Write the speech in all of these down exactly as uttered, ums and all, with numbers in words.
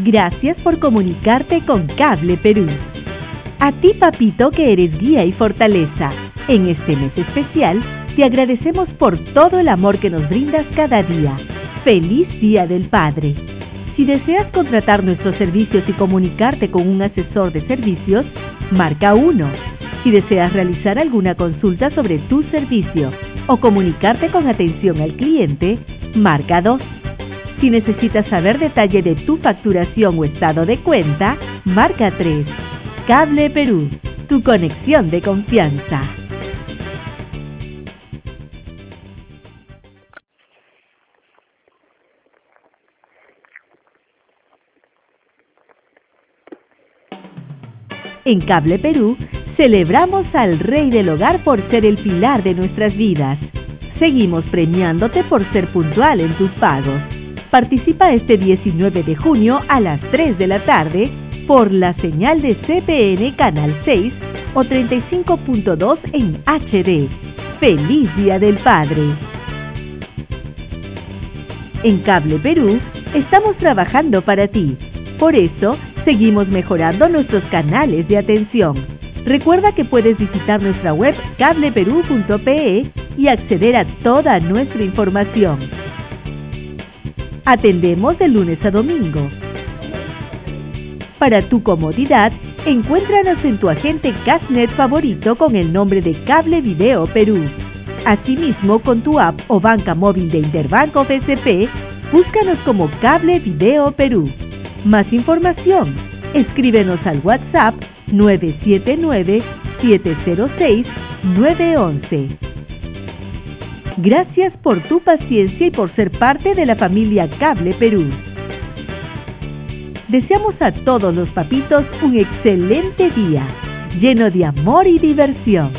Gracias por comunicarte con Cable Perú. A ti, papito, que eres guía y fortaleza, en este mes especial, te agradecemos por todo el amor que nos brindas cada día. ¡Feliz Día del Padre! Si deseas contratar nuestros servicios y comunicarte con un asesor de servicios, marca uno. Si deseas realizar alguna consulta sobre tu servicio o comunicarte con atención al cliente, marca dos. Si necesitas saber detalle de tu facturación o estado de cuenta, marca tres. Cable Perú, tu conexión de confianza. En Cable Perú, celebramos al Rey del Hogar por ser el pilar de nuestras vidas. Seguimos premiándote por ser puntual en tus pagos. Participa este diecinueve de junio a las tres de la tarde por la señal de C P N Canal seis o treinta y cinco punto dos en H D. ¡Feliz Día del Padre! En Cable Perú, estamos trabajando para ti. Por eso, seguimos mejorando nuestros canales de atención. Recuerda que puedes visitar nuestra web cable perú punto pe y acceder a toda nuestra información. Atendemos de lunes a domingo. Para tu comodidad, encuéntranos en tu agente Cashnet favorito con el nombre de Cable Video Perú. Asimismo, con tu app o banca móvil de Interbanco B C P, búscanos como Cable Video Perú. Más información, escríbenos al WhatsApp nueve siete nueve, siete cero seis, nueve uno uno. Gracias por tu paciencia y por ser parte de la familia Cable Perú. Deseamos a todos los papitos un excelente día, lleno de amor y diversión.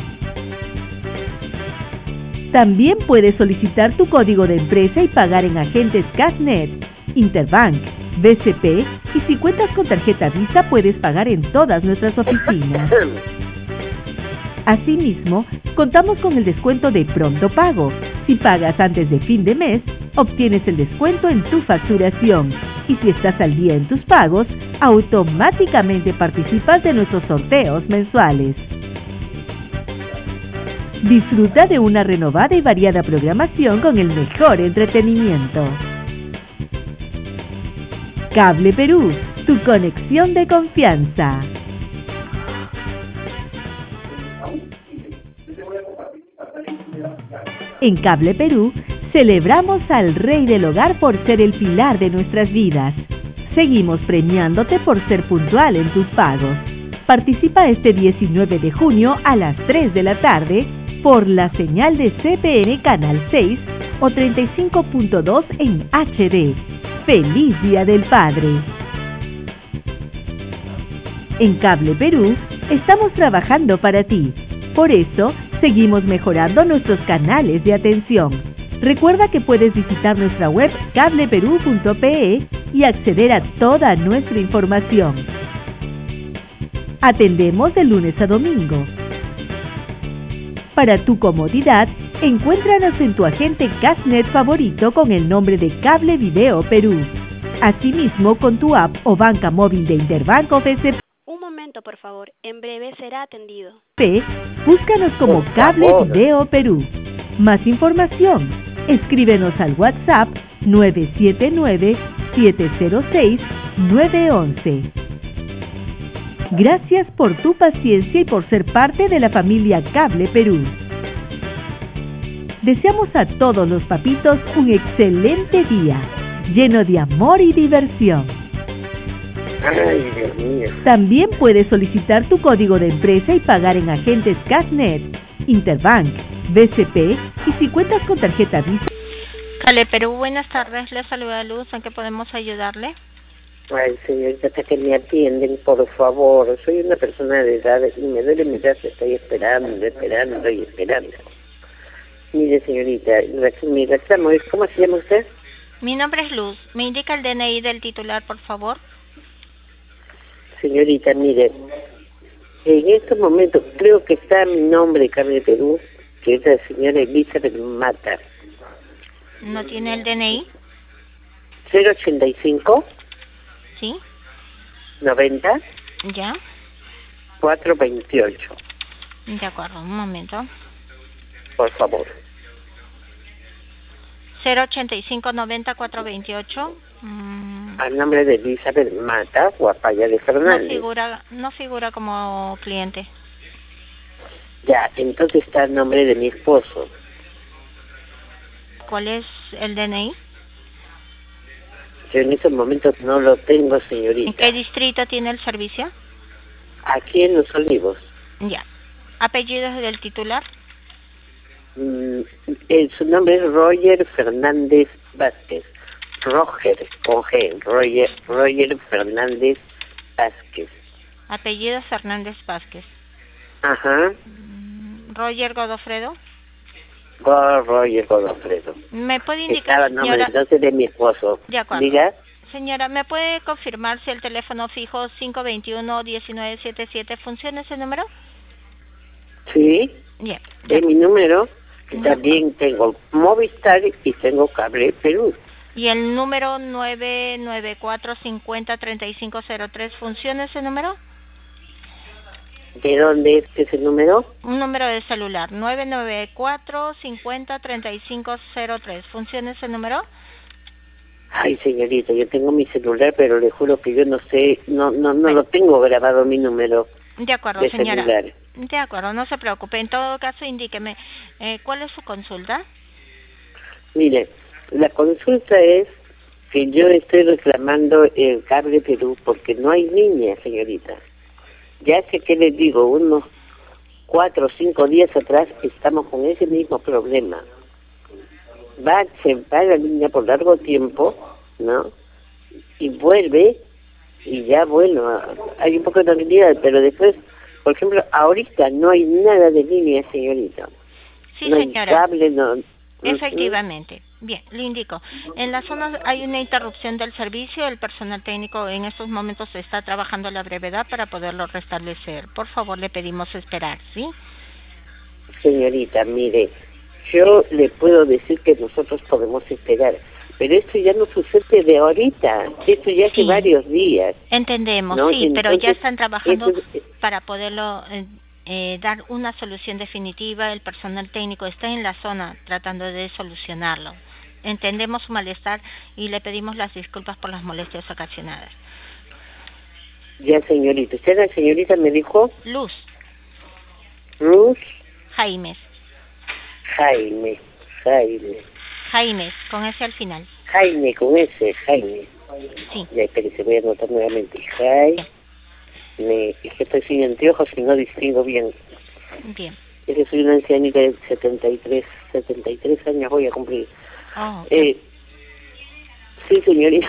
También puedes solicitar tu código de empresa y pagar en agentes Cashnet, Interbank, B C P, y si cuentas con tarjeta Visa puedes pagar en todas nuestras oficinas. Asimismo, contamos con el descuento de Pronto Pago. Si pagas antes de fin de mes, obtienes el descuento en tu facturación. Y si estás al día en tus pagos, automáticamente participas de nuestros sorteos mensuales. Disfruta de una renovada y variada programación con el mejor entretenimiento. Cable Perú, tu conexión de confianza. En Cable Perú, celebramos al Rey del Hogar por ser el pilar de nuestras vidas. Seguimos premiándote por ser puntual en tus pagos. Participa este diecinueve de junio a las tres de la tarde por la señal de C P N Canal seis o treinta y cinco punto dos en H D. ¡Feliz Día del Padre! En Cable Perú, estamos trabajando para ti. Por eso, seguimos mejorando nuestros canales de atención. Recuerda que puedes visitar nuestra web cable perú punto pe y acceder a toda nuestra información. Atendemos de lunes a domingo. Para tu comodidad, encuéntranos en tu agente Cashnet favorito con el nombre de Cable Video Perú. Asimismo, con tu app o banca móvil de Interbanco B C P. Un momento, por favor. En breve será atendido. Búscanos como Cable Video Perú. Más información, escríbenos al WhatsApp nueve siete nueve, siete cero seis, nueve uno uno. Gracias por tu paciencia y por ser parte de la familia Cable Perú. Deseamos a todos los papitos un excelente día, lleno de amor y diversión. Ay, Dios mío. También puedes solicitar tu código de empresa y pagar en agentes Cashnet, Interbank, B C P, y si cuentas con tarjeta Visa. Cable Perú, buenas tardes. Le saluda Luz. ¿En qué podemos ayudarle? Ay, señorita, hasta que me atienden, por favor. Soy una persona de edad y me duele mi brazo. Estoy esperando, esperando y esperando. Mire, señorita, mi reclamo es, ¿cómo se llama usted? Mi nombre es Luz. ¿Me indica el D N I del titular, por favor? Señorita, mire, en estos momentos creo que está mi nombre, Cable Perú, que es la señora Elizabeth Mata. ¿No tiene el D N I? cero ochenta y cinco. ¿Sí? noventa, ¿Ya? cuatrocientos veintiocho. De acuerdo, un momento. Por favor. cero ochenta y cinco noventa cuatrocientos veintiocho. Mm, Al nombre de Elizabeth Mata, Guapaya de no Fernández. figura, no figura como cliente. Ya, entonces está el nombre de mi esposo. ¿Cuál es el D N I? Yo en estos momentos no lo tengo, ¿En señorita. qué distrito tiene el servicio? Aquí en Los Olivos. Ya. ¿Apellidos del titular? Mm, eh, su nombre es Roger Fernández Vázquez. Roger, con G. Roger, Roger Fernández Vázquez. Apellido Fernández Vázquez. Ajá. Mm, Roger Godofredo. Go- Roger Godofredo. ¿Me puede Estaba indicar, el nombre señora? entonces de mi esposo. De acuerdo. Diga. Señora, ¿me puede confirmar si el teléfono fijo cinco veintiuno diecinueve setenta y siete funciona ese número? Sí, Bien. de es mi número. De También tengo Movistar y tengo Cable Perú. ¿Y el número nueve nueve cuatro cinco cero tres cinco cero tres funciona ese número? ¿De dónde es ese número? Un número de celular, nueve nueve cuatro cinco cero tres cinco cero tres. ¿Funciona ese número? Ay, señorita, yo tengo mi celular, pero le juro que yo no sé, no no no Bueno. lo tengo grabado mi número De acuerdo, de señora. celular. De acuerdo, no se preocupe. En todo caso, indíqueme, eh, ¿cuál es su consulta? Mire, la consulta es que yo estoy reclamando el Cable Perú porque no hay línea, señorita. Ya hace que les digo, unos cuatro o cinco días atrás estamos con ese mismo problema. Va, se va la línea por largo tiempo, ¿no? Y vuelve, y ya, bueno, hay un poco de tranquilidad, pero después, por ejemplo, ahorita no hay nada de línea, señorita. Sí, no hay señora. cable, no... Efectivamente. Bien, le indico. En la zona hay una interrupción del servicio. El personal técnico en estos momentos está trabajando a la brevedad para poderlo restablecer. Por favor, le pedimos esperar, ¿sí? Señorita, mire, yo le puedo decir que nosotros podemos esperar, pero esto ya no sucede de ahorita, esto ya hace Sí. varios días. Entendemos, ¿no? sí, pero ya Entonces, están trabajando eso es- para poderlo eh, eh, dar una solución definitiva. El personal técnico está en la zona tratando de solucionarlo. Entendemos su malestar y le pedimos las disculpas por las molestias ocasionadas. Ya, señorita, usted la señorita me dijo Luz, Luz Jaimes, Jaime, Jaime, Jaimes, con ese al final. Jaime con ese, Jaime. Sí, Ya, espérese, voy a anotar nuevamente. Jaime, es que estoy sin anteojos y no distingo bien. bien. Es que soy una ancianita de setenta y tres, setenta y tres años voy a cumplir. Oh, ok. Eh, sí, señorita.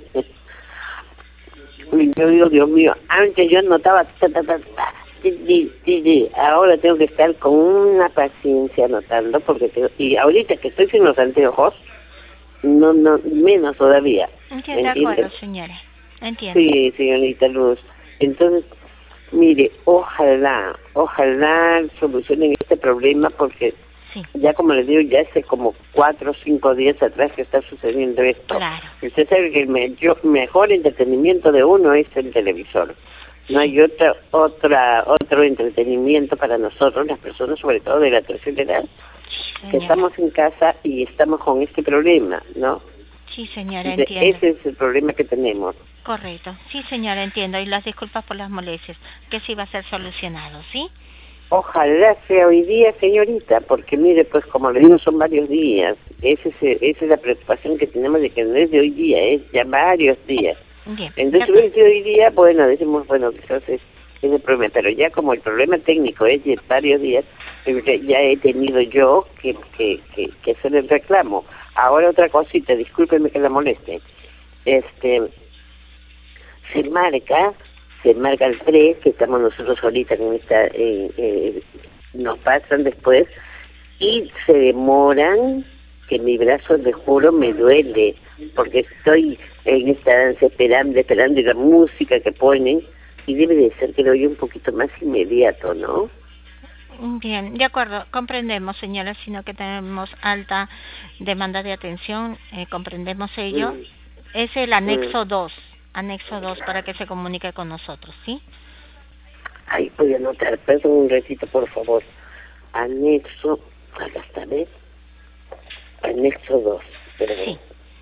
Uy, yo digo, Dios mío, antes yo notaba, ta, ta, ta, ta, ti, ti, ti, ti. Ahora tengo que estar con una paciencia anotando, porque tengo, y ahorita que estoy sin los anteojos, no, no, menos todavía. Entiendo, de ¿entiende? acuerdo, señora. Entiendo. Sí, señorita Luz. Entonces, mire, ojalá, ojalá solucionen este problema, porque Sí, ya como les digo, ya hace como cuatro o cinco días atrás que está sucediendo esto. claro. Y usted sabe que el me- yo- mejor entretenimiento de uno es el televisor. No hay otra, otra, otro entretenimiento para nosotros, las personas sobre todo de la tercera edad, Sí, que señora. estamos en casa y estamos con este problema, ¿no? Sí, señora, De- entiendo. ese es el problema que tenemos. Correcto. Sí, señora, entiendo. Y las disculpas por las molestias, que sí va a ser solucionado, ¿sí? Ojalá sea hoy día, señorita, porque mire, pues como le digo, son varios días. Ese es, esa es la preocupación que tenemos, de que no es de hoy día, es ya varios días. Bien. Entonces, de si hubiese sido hoy día, bueno, decimos, bueno, quizás es, es el problema, pero ya como el problema técnico es de varios días, eh, ya he tenido yo que, que, que, que hacer el reclamo. Ahora otra cosita, discúlpeme que la moleste. Este, se marca, se marca el tres, que estamos nosotros ahorita con esta, eh, eh, nos pasan después, y se demoran, que mi brazo, le juro, me duele, porque estoy en esta danza esperando, esperando y la música que ponen, y debe de ser que lo oye un poquito más inmediato, ¿no? Bien, de acuerdo, comprendemos, señora, sino que tenemos alta demanda de atención, eh, comprendemos ello. Mm. Es el anexo dos anexo dos, para que se comunique con nosotros, ¿sí? Ay, voy a anotar, perdón un ratito, por favor. Anexo, acá está, ¿ves? Anexo dos, perdón. Sí.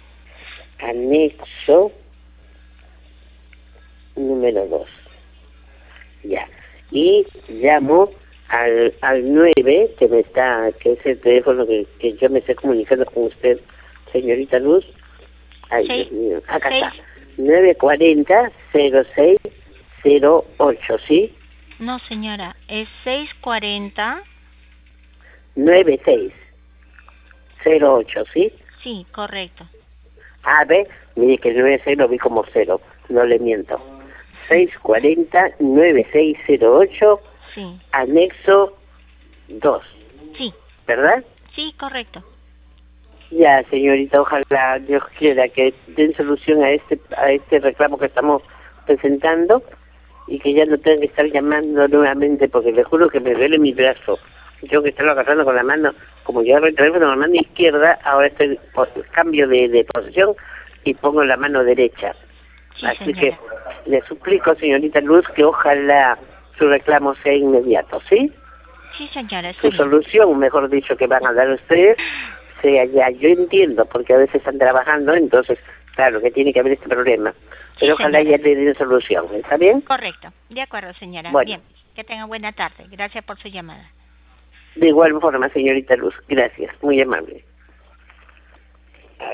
Anexo número dos. Ya. Y llamo al, al nueve, que me está, que es el teléfono que, que yo me estoy comunicando con usted, señorita Luz. Ay, Seis, Dios mío, acá seis. está. nueve cuatro cero, cero seis cero ocho, ¿sí? No, señora, es seis cuarenta. nueve seis cero ocho, ¿sí? Sí, correcto. A ver, mire que el nueve seis lo vi como cero, no le miento. seis cuatro cero, nueve seis cero ocho, Sí. anexo dos, Sí, ¿verdad? sí, correcto. Ya, señorita, ojalá Dios quiera que den solución a este a este reclamo que estamos presentando y que ya no tengan que estar llamando nuevamente, porque le juro que me duele mi brazo. Yo que estarlo agarrando con la mano, como yo agarro el teléfono con la mano izquierda, ahora estoy por cambio de, de posición y pongo la mano derecha. Sí, Así señora. que le suplico, señorita Luz, que ojalá su reclamo sea inmediato, ¿sí? Sí, señora, está Su bien. solución, mejor dicho, que van a dar ustedes, sea ya. Yo entiendo, porque a veces están trabajando, entonces, claro, que tiene que haber este problema. Pero Sí, ojalá señora. ya le den solución, ¿está bien? Correcto. De acuerdo, señora. Bueno. Bien. Que tenga buena tarde. Gracias por su llamada. De igual forma, señorita Luz, gracias, muy amable.